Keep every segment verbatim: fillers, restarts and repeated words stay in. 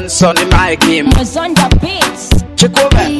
and Sonny Mike him. Was on the beats. Chikube.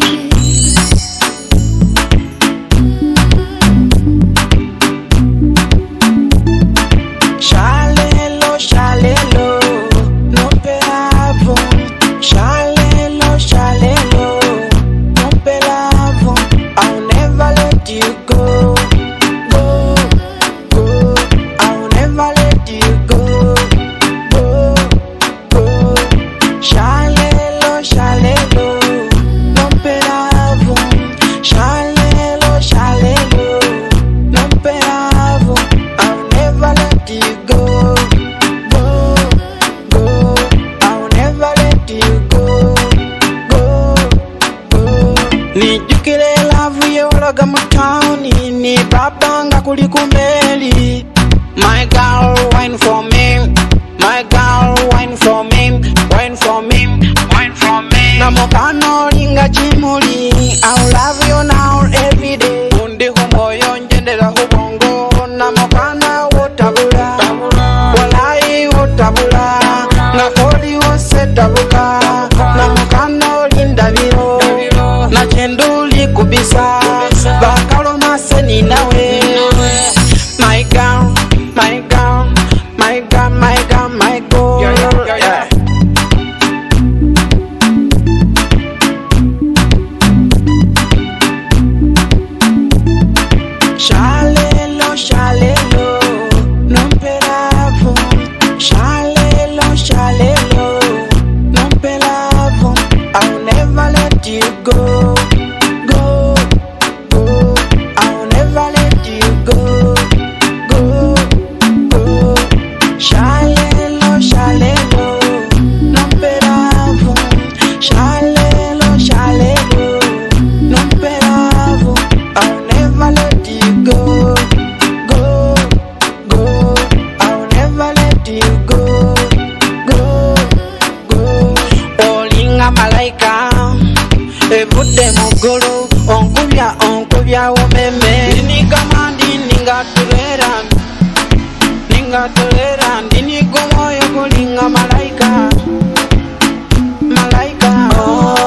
Shalelo, shalelo, no pelavo. Shalelo, shalelo, no pelavo. I'll never let you go, go, go. I'll never let you go, go, go. Shalelo, shalelo, no pelavo. Shalelo, shalelo, no pelavo. I'll never let you go, go, go. I'll never let you go, go, go. Nijukile love yolaga mutawuni ni babanga kuli kumeli. My girl, wine for me. My girl, wine for me. Wine for me. Wine for me. Namokano linga chimuli. I'll love you now every day. Undi humoyo njendela hubongo. Namokana wotabula. Walai wotabula. Nakoli wose tabuka. Namokano linda viro. Na chenduli kubisa. Bakalo maseni nawe. My girl, my girl, my girl, my girl, my girl. Yeah, yeah, yeah, yeah. Shalelo, shalelo, non pelavo. Shalelo, shalelo, non pelavo. I'll never let you go, go, go. I'll never let you go, go, go. Shalelo, shalelo, non pelavo. Shalelo, shalelo, non pelavo. I'll never let you go, go, go. I'll never let you go, go, go. Olinga malaika, evude mugolo, onkubya onkubya womeme. Ninga mandi ninga tulera, ninga tulera, ndinigo moyo kulinga malaika, malaika. Oh,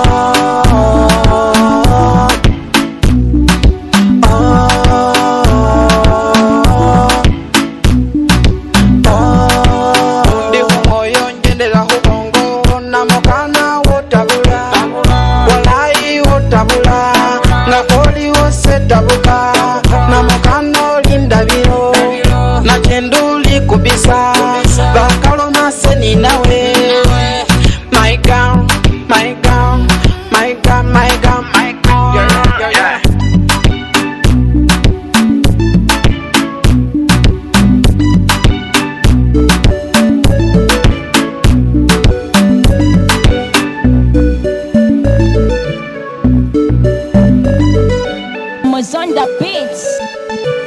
undi humoyo njendela hubongo. Namokana wotabula. Walai wotabula. Nakoli wose tabuka. Namokano linda viro. Na chenduli kubisa. Bakalo maseni nawe. My girl, my girl, my girl, my girl, my girl. Yeah, yeah, yeah. Was on the beats.